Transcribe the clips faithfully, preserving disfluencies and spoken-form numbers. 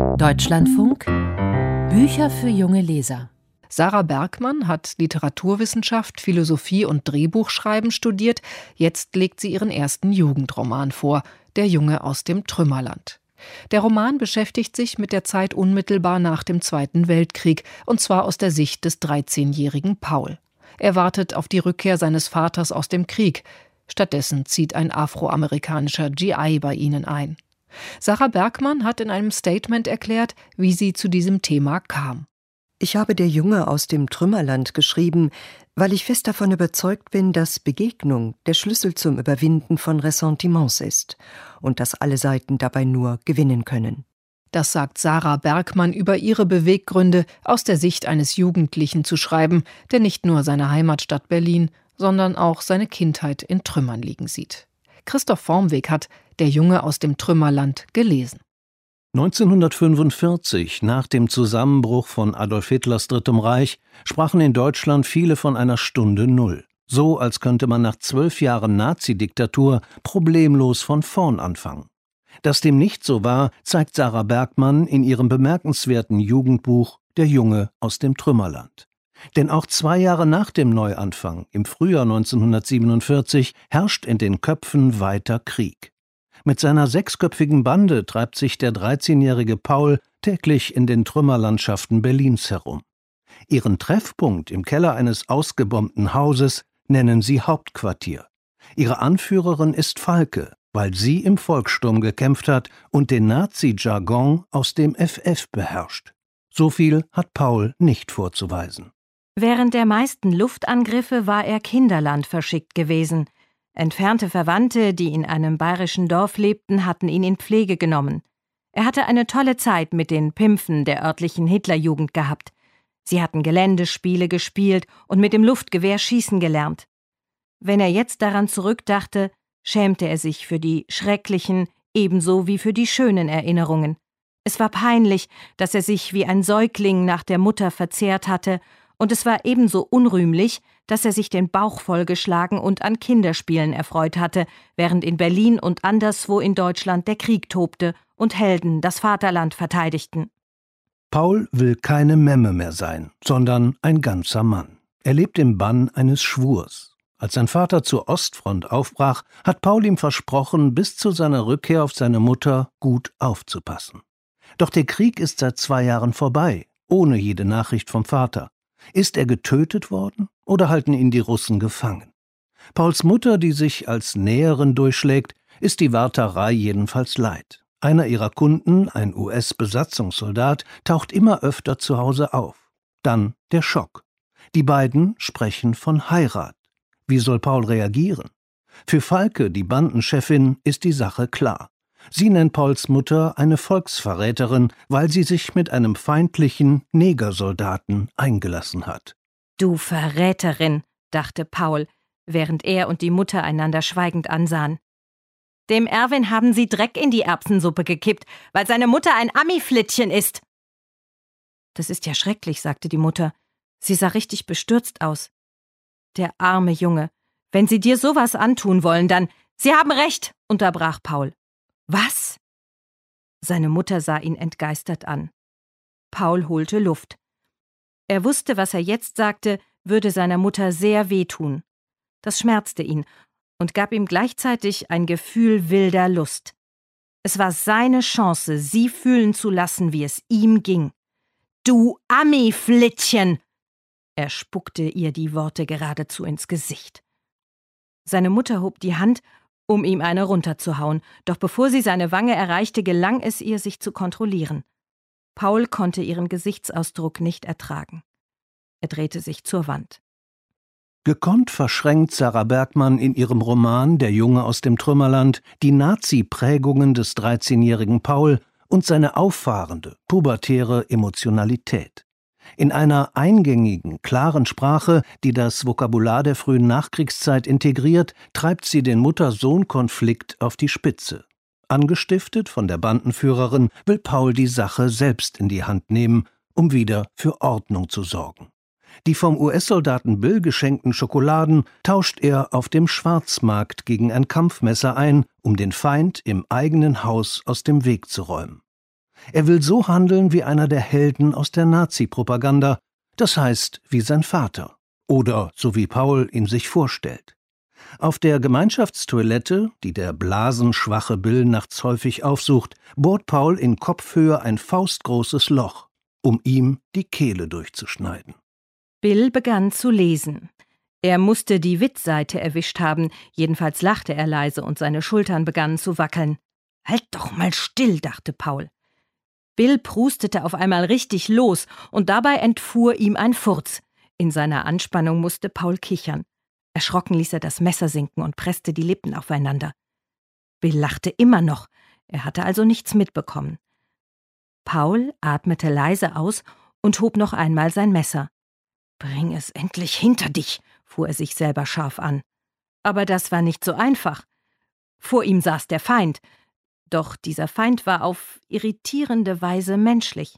Deutschlandfunk Bücher für junge Leser. Sarah Bergmann hat Literaturwissenschaft, Philosophie und Drehbuchschreiben studiert. Jetzt legt sie ihren ersten Jugendroman vor, Der Junge aus dem Trümmerland. Der Roman beschäftigt sich mit der Zeit unmittelbar nach dem Zweiten Weltkrieg, und zwar aus der Sicht des dreizehnjährigen Paul. Er wartet auf die Rückkehr seines Vaters aus dem Krieg. Stattdessen zieht ein afroamerikanischer G I bei ihnen ein. Sarah Bergmann hat in einem Statement erklärt, wie sie zu diesem Thema kam. Ich habe Der Junge aus dem Trümmerland geschrieben, weil ich fest davon überzeugt bin, dass Begegnung der Schlüssel zum Überwinden von Ressentiments ist und dass alle Seiten dabei nur gewinnen können. Das sagt Sarah Bergmann über ihre Beweggründe, aus der Sicht eines Jugendlichen zu schreiben, der nicht nur seine Heimatstadt Berlin, sondern auch seine Kindheit in Trümmern liegen sieht. Christoph Vormweg hat Der Junge aus dem Trümmerland gelesen. neunzehnhundertfünfundvierzig, nach dem Zusammenbruch von Adolf Hitlers Drittem Reich, sprachen in Deutschland viele von einer Stunde Null. So, als könnte man nach zwölf Jahren Nazidiktatur problemlos von vorn anfangen. Dass dem nicht so war, zeigt Sarah Bergmann in ihrem bemerkenswerten Jugendbuch Der Junge aus dem Trümmerland. Denn auch zwei Jahre nach dem Neuanfang, im Frühjahr neunzehnhundertsiebenundvierzig, herrscht in den Köpfen weiter Krieg. Mit seiner sechsköpfigen Bande treibt sich der dreizehnjährige Paul täglich in den Trümmerlandschaften Berlins herum. Ihren Treffpunkt im Keller eines ausgebombten Hauses nennen sie Hauptquartier. Ihre Anführerin ist Falke, weil sie im Volkssturm gekämpft hat und den Nazi-Jargon aus dem F F beherrscht. So viel hat Paul nicht vorzuweisen. Während der meisten Luftangriffe war er Kinderland verschickt gewesen. Entfernte Verwandte, die in einem bayerischen Dorf lebten, hatten ihn in Pflege genommen. Er hatte eine tolle Zeit mit den Pimpfen der örtlichen Hitlerjugend gehabt. Sie hatten Geländespiele gespielt und mit dem Luftgewehr schießen gelernt. Wenn er jetzt daran zurückdachte, schämte er sich für die schrecklichen, ebenso wie für die schönen Erinnerungen. Es war peinlich, dass er sich wie ein Säugling nach der Mutter verzehrt hatte, und es war ebenso unrühmlich, dass er sich den Bauch vollgeschlagen und an Kinderspielen erfreut hatte, während in Berlin und anderswo in Deutschland der Krieg tobte und Helden das Vaterland verteidigten. Paul will keine Memme mehr sein, sondern ein ganzer Mann. Er lebt im Bann eines Schwurs. Als sein Vater zur Ostfront aufbrach, hat Paul ihm versprochen, bis zu seiner Rückkehr auf seine Mutter gut aufzupassen. Doch der Krieg ist seit zwei Jahren vorbei, ohne jede Nachricht vom Vater. Ist er getötet worden oder halten ihn die Russen gefangen? Pauls Mutter, die sich als Näherin durchschlägt, ist die Warterei jedenfalls leid. Einer ihrer Kunden, ein U S-Besatzungssoldat, taucht immer öfter zu Hause auf. Dann der Schock. Die beiden sprechen von Heirat. Wie soll Paul reagieren? Für Falke, die Bandenchefin, ist die Sache klar. Sie nennt Pauls Mutter eine Volksverräterin, weil sie sich mit einem feindlichen Negersoldaten eingelassen hat. »Du Verräterin«, dachte Paul, während er und die Mutter einander schweigend ansahen. »Dem Erwin haben sie Dreck in die Erbsensuppe gekippt, weil seine Mutter ein Ami-Flittchen ist.« »Das ist ja schrecklich«, sagte die Mutter. Sie sah richtig bestürzt aus. »Der arme Junge. Wenn sie dir sowas antun wollen, dann...« »Sie haben recht«, unterbrach Paul. »Was?« Seine Mutter sah ihn entgeistert an. Paul holte Luft. Er wusste, was er jetzt sagte, würde seiner Mutter sehr wehtun. Das schmerzte ihn und gab ihm gleichzeitig ein Gefühl wilder Lust. Es war seine Chance, sie fühlen zu lassen, wie es ihm ging. »Du Ami-Flittchen!« Er spuckte ihr die Worte geradezu ins Gesicht. Seine Mutter hob die Hand, um ihm eine runterzuhauen, doch bevor sie seine Wange erreichte, gelang es ihr, sich zu kontrollieren. Paul konnte ihren Gesichtsausdruck nicht ertragen. Er drehte sich zur Wand. Gekonnt verschränkt Sarah Bergmann in ihrem Roman Der Junge aus dem Trümmerland die Nazi-Prägungen des dreizehnjährigen Paul und seine auffahrende, pubertäre Emotionalität. In einer eingängigen, klaren Sprache, die das Vokabular der frühen Nachkriegszeit integriert, treibt sie den Mutter-Sohn-Konflikt auf die Spitze. Angestiftet von der Bandenführerin will Paul die Sache selbst in die Hand nehmen, um wieder für Ordnung zu sorgen. Die vom U S-Soldaten Bill geschenkten Schokoladen tauscht er auf dem Schwarzmarkt gegen ein Kampfmesser ein, um den Feind im eigenen Haus aus dem Weg zu räumen. Er will so handeln wie einer der Helden aus der Nazi-Propaganda, das heißt wie sein Vater oder so wie Paul ihn sich vorstellt. Auf der Gemeinschaftstoilette, die der blasenschwache Bill nachts häufig aufsucht, bohrt Paul in Kopfhöhe ein faustgroßes Loch, um ihm die Kehle durchzuschneiden. Bill begann zu lesen. Er musste die Witzseite erwischt haben, jedenfalls lachte er leise und seine Schultern begannen zu wackeln. »Halt doch mal still«, dachte Paul. Bill prustete auf einmal richtig los und dabei entfuhr ihm ein Furz. In seiner Anspannung musste Paul kichern. Erschrocken ließ er das Messer sinken und presste die Lippen aufeinander. Bill lachte immer noch, er hatte also nichts mitbekommen. Paul atmete leise aus und hob noch einmal sein Messer. »Bring es endlich hinter dich«, fuhr er sich selber scharf an. Aber das war nicht so einfach. Vor ihm saß der Feind. Doch dieser Feind war auf irritierende Weise menschlich.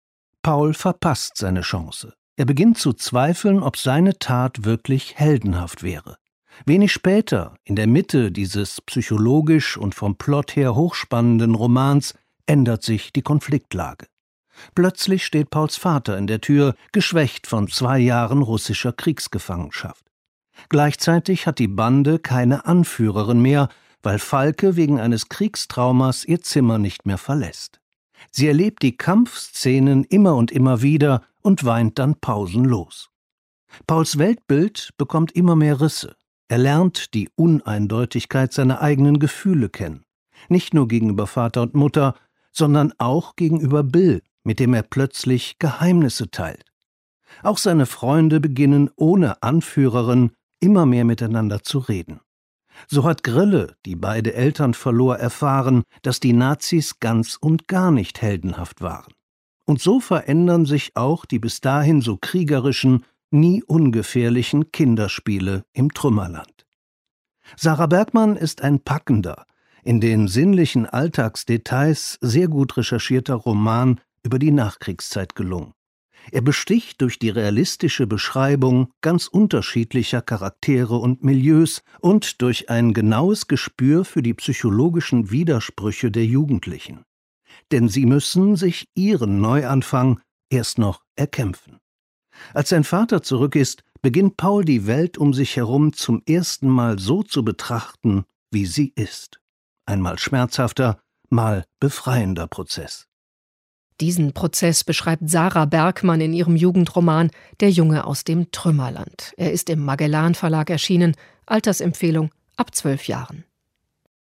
Paul verpasst seine Chance. Er beginnt zu zweifeln, ob seine Tat wirklich heldenhaft wäre. Wenig später, in der Mitte dieses psychologisch und vom Plot her hochspannenden Romans, ändert sich die Konfliktlage. Plötzlich steht Pauls Vater in der Tür, geschwächt von zwei Jahren russischer Kriegsgefangenschaft. Gleichzeitig hat die Bande keine Anführerin mehr, weil Falke wegen eines Kriegstraumas ihr Zimmer nicht mehr verlässt. Sie erlebt die Kampfszenen immer und immer wieder und weint dann pausenlos. Pauls Weltbild bekommt immer mehr Risse. Er lernt die Uneindeutigkeit seiner eigenen Gefühle kennen. Nicht nur gegenüber Vater und Mutter, sondern auch gegenüber Bill, mit dem er plötzlich Geheimnisse teilt. Auch seine Freunde beginnen ohne Anführerin immer mehr miteinander zu reden. So hat Grille, die beide Eltern verlor, erfahren, dass die Nazis ganz und gar nicht heldenhaft waren. Und so verändern sich auch die bis dahin so kriegerischen, nie ungefährlichen Kinderspiele im Trümmerland. Sarah Bergmann ist ein packender, in den sinnlichen Alltagsdetails sehr gut recherchierter Roman über die Nachkriegszeit gelungen. Er besticht durch die realistische Beschreibung ganz unterschiedlicher Charaktere und Milieus und durch ein genaues Gespür für die psychologischen Widersprüche der Jugendlichen. Denn sie müssen sich ihren Neuanfang erst noch erkämpfen. Als sein Vater zurück ist, beginnt Paul die Welt um sich herum zum ersten Mal so zu betrachten, wie sie ist. Ein mal schmerzhafter, mal befreiender Prozess. Diesen Prozess beschreibt Sarah Bergmann in ihrem Jugendroman »Der Junge aus dem Trümmerland«. Er ist im Magellan Verlag erschienen. Altersempfehlung ab zwölf Jahren.